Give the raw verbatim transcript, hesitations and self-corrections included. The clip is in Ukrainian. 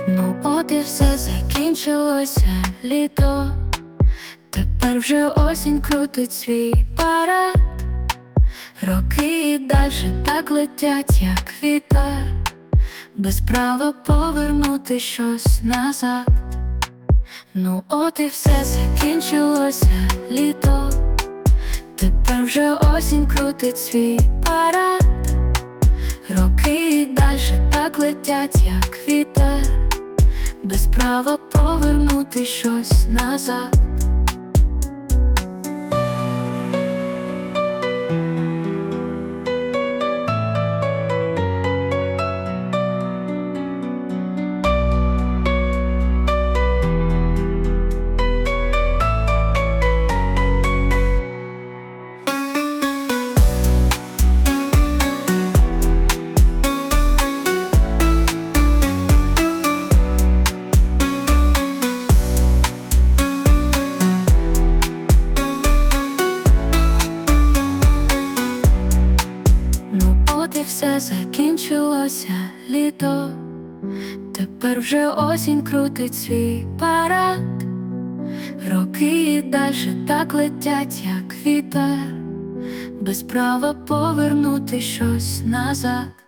Ну от і все закінчилося літо. Тепер вже осінь крутить свій парад. Роки і дальше так летять, як вітер, без права повернути щось назад. Ну от і все закінчилося літо. Тепер вже осінь крутить свій парад. Роки і дальше так летять, як вітер, без права повернути щось назад. От і все закінчилося літо. Тепер вже осінь крутить свій парад. Роки і дальше так летять, як вітер, без права повернути щось назад.